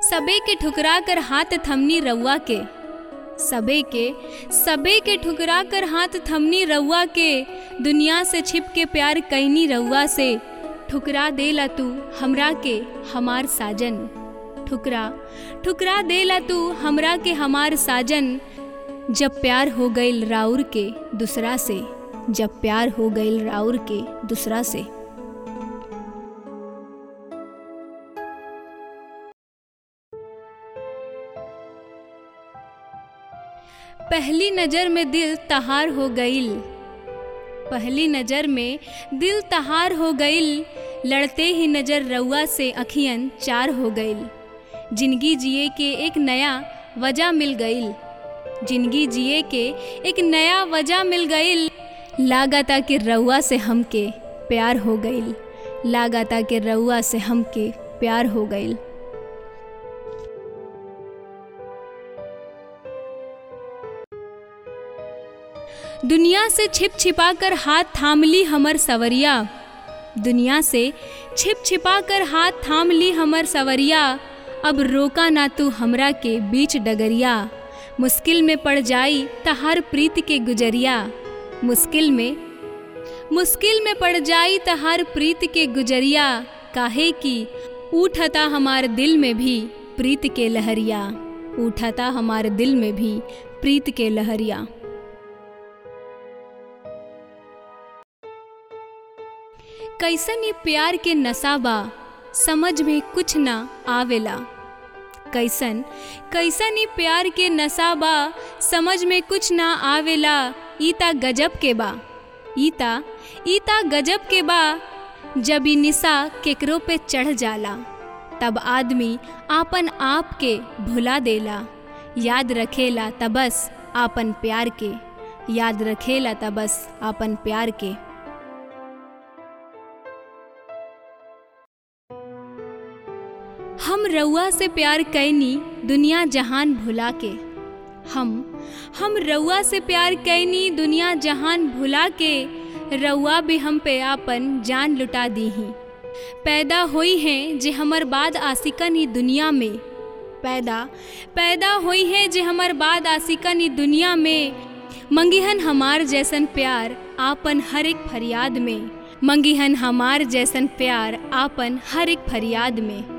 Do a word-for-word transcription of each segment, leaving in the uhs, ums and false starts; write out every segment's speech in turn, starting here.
सबे के ठुकरा कर हाथ थमनी रउआ के, सबे के सबे के ठुकरा कर हाथ थमनी रउआ के, दुनिया से छिप के प्यार कैनी रउआ से। ठुकरा देला तू हमरा के हमार साजन, ठुकरा ठुकरा देला तू हमरा के हमार साजन। जब प्यार हो गईल राउर के दूसरा से, जब प्यार हो गईल राउर के दूसरा से। पहली नज़र में दिल तहार हो गईल, पहली नज़र में दिल तहार हो गईल, लड़ते ही नज़र रउआ से अखियन चार हो गईल। जिंदगी जिए के एक नया वजह मिल गईल, जिंदगी जिए के एक नया वजह मिल गईल। लागता कि रउआ से हमके प्यार हो गईल, लागता कि रउआ से हमके प्यार हो गईल। दुनिया से छिप छिपा कर हाथ थाम ली हमर सवरिया, दुनिया से छिप छिपा कर हाथ थाम ली हमर सवरिया। अब रोका ना तू हमरा के बीच डगरिया, मुश्किल में पड़ जाई तहार प्रीत के गुजरिया, मुश्किल में मुश्किल में पड़ जाई तहार प्रीत के गुजरिया। काहे कि उठता हमार दिल में भी प्रीत के लहरिया, उठता हमार दिल में भी प्रीत के लहरिया। कैसन ये प्यार के नशा बा समझ में कुछ ना आवेला, कैसन कैसन ये प्यार के नशा बा समझ में कुछ ना आवेला। ईता गजब के बा, ईता ईता गजब के बा। जब ई निशा केकरो पे चढ़ जाला तब आदमी आपन आप के भुला देला। याद रखेला तबस आपन प्यार के, याद रखेला तबस आपन प्यार के। हम रउआ से प्यार कैनी दुनिया जहान भुला के, हम हम रउआ से प्यार कैनी दुनिया जहान भुला के। रउआ भी हम पे आपन जान लुटा दीही। पैदा हुई हैं जे हमर बाद आशिकन ई दुनिया में, पैदा पैदा हुई हैं जे हमर बाद आशिकन ई दुनिया में। मंगिहन हमार जैसन प्यार आपन हर एक फरियाद में, मंगिहन हमार जैसन प्यार आपन हर एक फरियाद में।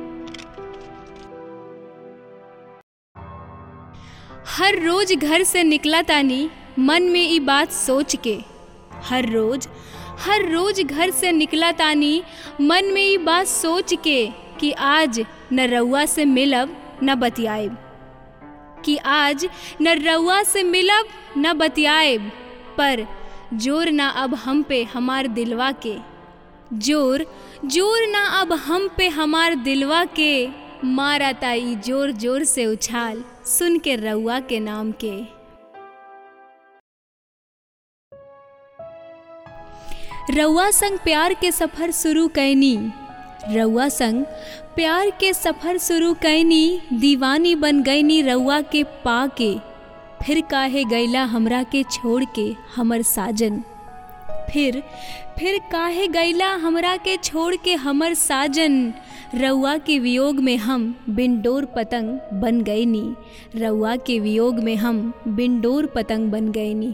हर रोज घर से निकला तानी मन में ई बात सोच के, हर रोज हर रोज घर से निकला तानी मन में ई बात सोच के कि आज न रउआ से मिलब न बतियाएब, कि आज न रउआ से मिलब न बतियाएब। पर जोर ना अब हम पे हमार दिलवा के, जोर जोर ना अब हम पे हमार दिलवा के। मारा ताई जोर जोर से उछाल सुन के रउआ के नाम के। रउआ संग प्यार के सफ़र शुरू कैनी, रउआ संग प्यार के सफ़र शुरू कैनी। दीवानी बन गईनी रउआ के पाके, फिर काहे गैला हमरा के छोड़ के हमर साजन। फिर फिर काहे गैला हमरा के छोड़ के हमर साजन। रउआ के वियोग में हम बिन डोर पतंग बन गईनी, रउआ के वियोग में हम बिन डोर पतंग बन गईनी।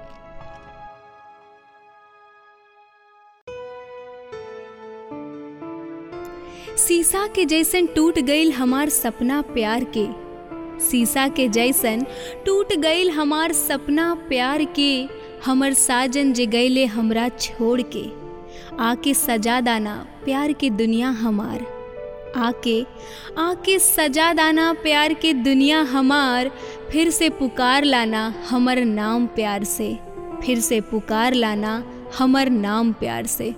शीशा के जैसन टूट गईल हमार सपना प्यार के, शीशा के जैसन टूट गईल हमार सपना प्यार के। हमर साजन जे गईले हमरा छोड़ के, आके सजा दाना प्यार के दुनिया हमार, आके आके सजा दाना प्यार के दुनिया हमार। फिर से पुकार लाना हमर नाम प्यार से, फिर से पुकार लाना हमर नाम प्यार से।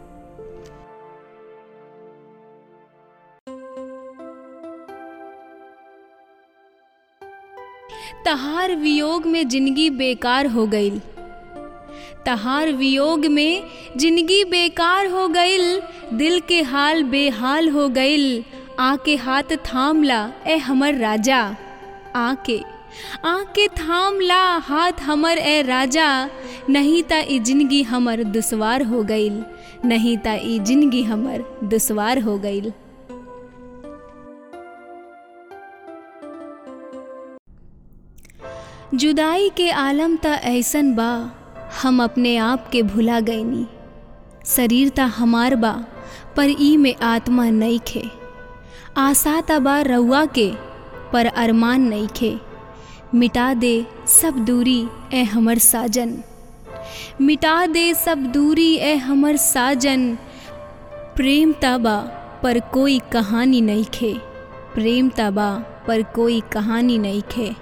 तहार वियोग में जिंदगी बेकार हो गईल, तहार वियोग में जिंदगी बेकार हो गईल। दिल के हाल बेहाल हो गईल। आके हाथ थाम ला ए हमर राजा, आके आके थाम ला हाथ हमर ए राजा। नहीं ता ई जिंदगी हमर दुश्वार हो गईल, नहीं ता ई जिंदगी हमर दुश्वार हो गईल। जुदाई के आलम त ऐसन बा, हम अपने आप के भुला गईनी। शरीर त हमार बा पर ई में आत्मा नइखे। आशा त बा रउआ के पर अरमान नइखे। मिटा दे सब दूरी ए हमर साजन, मिटा दे सब दूरी ए हमर साजन। प्रेम त बा पर कोई कहानी नइखे, प्रेम त बा पर कोई कहानी नइखे।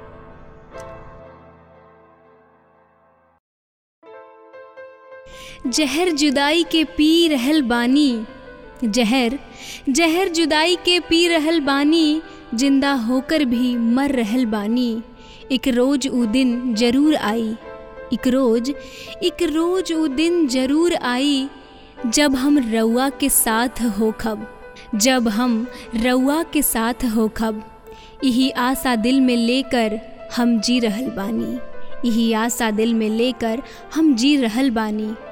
जहर जुदाई के पी रहल बानी, जहर जहर जुदाई के पी रहल बानी। जिंदा होकर भी मर रहल बानी। एक रोज उ दिन जरूर आई, एक रोज एक रोज उ दिन जरूर आई, जब हम रउआ के साथ होखब, जब हम रउआ के साथ होखब। यही आशा दिल में लेकर हम जी रहल बानी, यही आशा दिल में लेकर हम जी रहल बानी।